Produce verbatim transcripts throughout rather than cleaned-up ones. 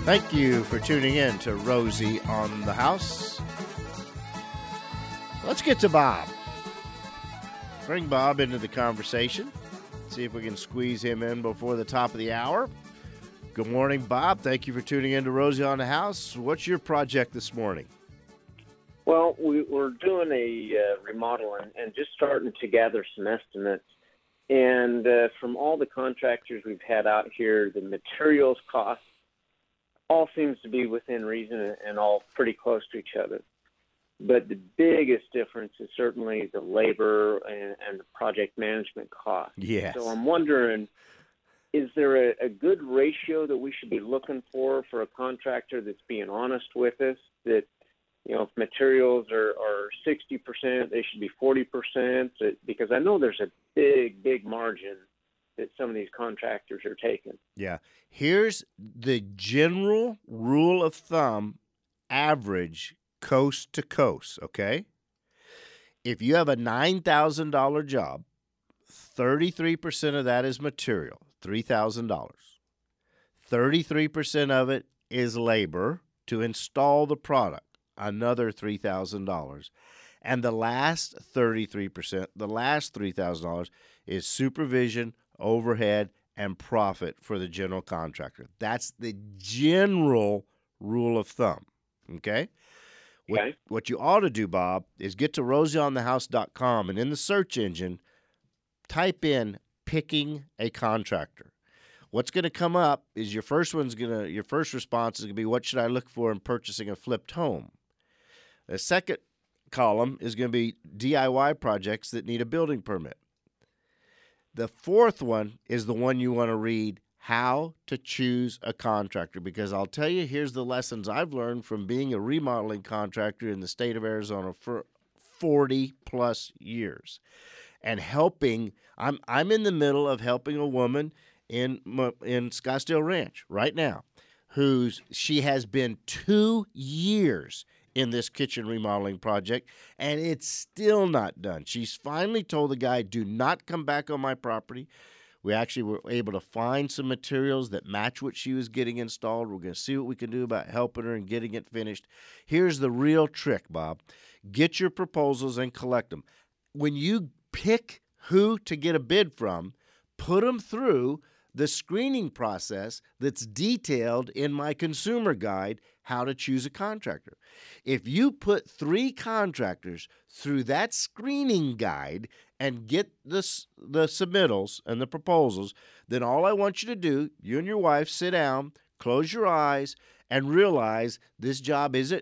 Thank you for tuning in to Rosie on the House. Let's get to Bob. Bring Bob into the conversation. See if we can squeeze him in before the top of the hour. Good morning, Bob. Thank you for tuning in to Rosie on the House. What's your project this morning? Well, we, we're doing a uh, remodel and, and just starting to gather some estimates. And uh, from all the contractors we've had out here, the materials cost all seems to be within reason and all pretty close to each other. But the biggest difference is certainly the labor and, and the project management cost. Yes. So I'm wondering, is there a, a good ratio that we should be looking for for a contractor that's being honest with us, that, you know, if materials are, are sixty percent, they should be forty percent? Because I know there's a big, big margin that some of these contractors are taking. Yeah. Here's the general rule of thumb, average coast to coast, okay? If you have a nine thousand dollars job, thirty-three percent of that is material, three thousand dollars. thirty-three percent of it is labor to install the product, another three thousand dollars. And the last thirty-three percent, the last three thousand dollars is supervision, overhead, and profit for the general contractor. That's the general rule of thumb, okay? What, okay. what you ought to do, Bob, is get to rosie on the house dot com, and in the search engine, type in picking a contractor. What's going to come up is your first one's going to, your first response is going to be, what should I look for in purchasing a flipped home? The second column is going to be D I Y projects that need a building permit. The fourth one is the one you want to read, how to choose a contractor, because I'll tell you, here's the lessons I've learned from being a remodeling contractor in the state of Arizona for forty plus years and helping. I'm I'm in the middle of helping a woman in in Scottsdale Ranch right now, who's she has been two years in this kitchen remodeling project, and it's still not done. She's finally told the guy, do not come back on my property. We actually were able to find some materials that match what she was getting installed. We're going to see what we can do about helping her and getting it finished. Here's the real trick, Bob. Get your proposals and collect them. When you pick who to get a bid from, put them through the screening process that's detailed in my consumer guide, How to Choose a Contractor. If you put three contractors through that screening guide and get the, the submittals and the proposals, then all I want you to do, you and your wife, sit down, close your eyes, and realize this job isn't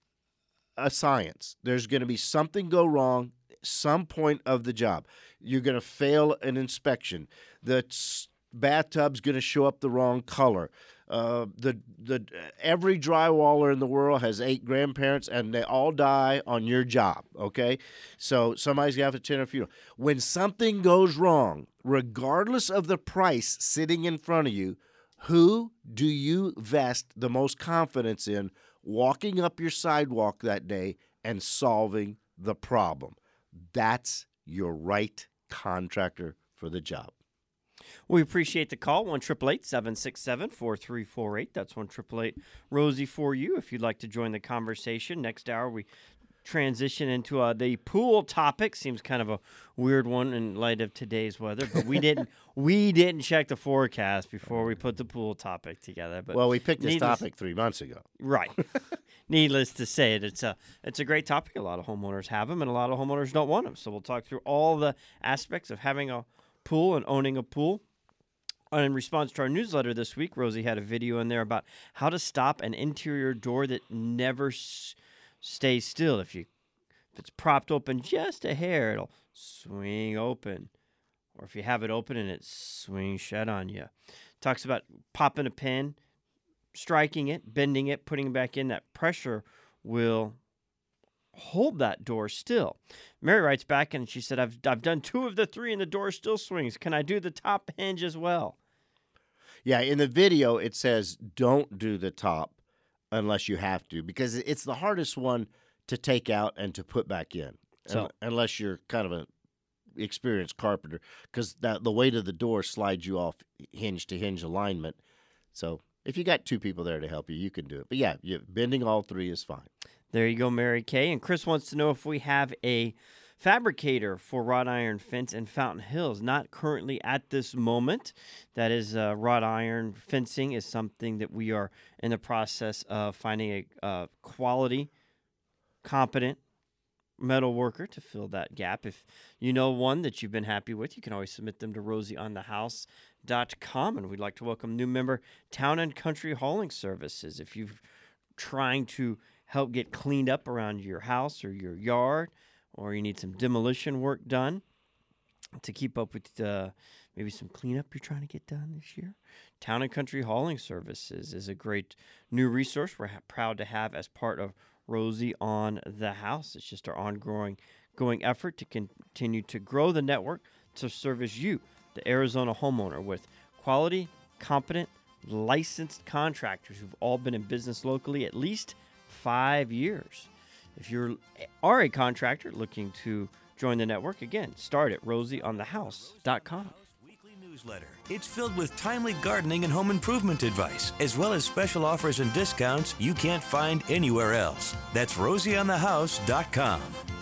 a science. There's going to be something go wrong some point of the job. You're going to fail an inspection. The bathtub's going to show up the wrong color. Uh, the the every drywaller in the world has eight grandparents, and they all die on your job. Okay, so somebody's got to attend a funeral. When something goes wrong, regardless of the price sitting in front of you, who do you vest the most confidence in walking up your sidewalk that day and solving the problem? That's your right contractor for the job. We appreciate the call, one eight eight eight, seven six seven, four three four eight. That's one eight eight eight, Rosie for you if you'd like to join the conversation. Next hour, we transition into uh, the pool topic. Seems kind of a weird one in light of today's weather, but we didn't we didn't check the forecast before we put the pool topic together. But well, we picked this needless, topic three months ago. Right. Needless to say, it, it's a it's a great topic. A lot of homeowners have them, and a lot of homeowners don't want them. So we'll talk through all the aspects of having a pool and owning a pool. In response to our newsletter this week, Rosie had a video in there about how to stop an interior door that never s- stays still. If you if it's propped open just a hair, it'll swing open. Or if you have it open and it swings shut on you. Talks about popping a pin, striking it, bending it, putting it back in. That pressure will hold that door still. Mary writes back and she said, I've I've done two of the three and the door still swings. Can I do the top hinge as well? Yeah, in the video it says don't do the top unless you have to, because it's the hardest one to take out and to put back in. So, unless you're kind of an experienced carpenter, because that the weight of the door slides you off hinge to hinge alignment. So If you got two people there to help you, you can do it. But yeah, you, bending all three is fine. There you go, Mary Kay. And Chris wants to know if we have a fabricator for wrought iron fence in Fountain Hills. Not currently at this moment. That is, uh, wrought iron fencing is something that we are in the process of finding a uh, quality, competent metal worker to fill that gap. If you know one that you've been happy with, you can always submit them to rosie on the house dot com. And we'd like to welcome new member Town and Country Hauling Services. If you're trying to help get cleaned up around your house or your yard, or you need some demolition work done to keep up with uh, maybe some cleanup you're trying to get done this year, Town and Country Hauling Services is a great new resource we're ha- proud to have as part of Rosie on the House. It's just our ongoing going effort to continue to grow the network to service you, the Arizona homeowner, with quality, competent, licensed contractors who've all been in business locally at least five years. If you are a contractor looking to join the network, again, start at rosie on the house dot com. Weekly newsletter. It's filled with timely gardening and home improvement advice, as well as special offers and discounts you can't find anywhere else. That's rosie on the house dot com.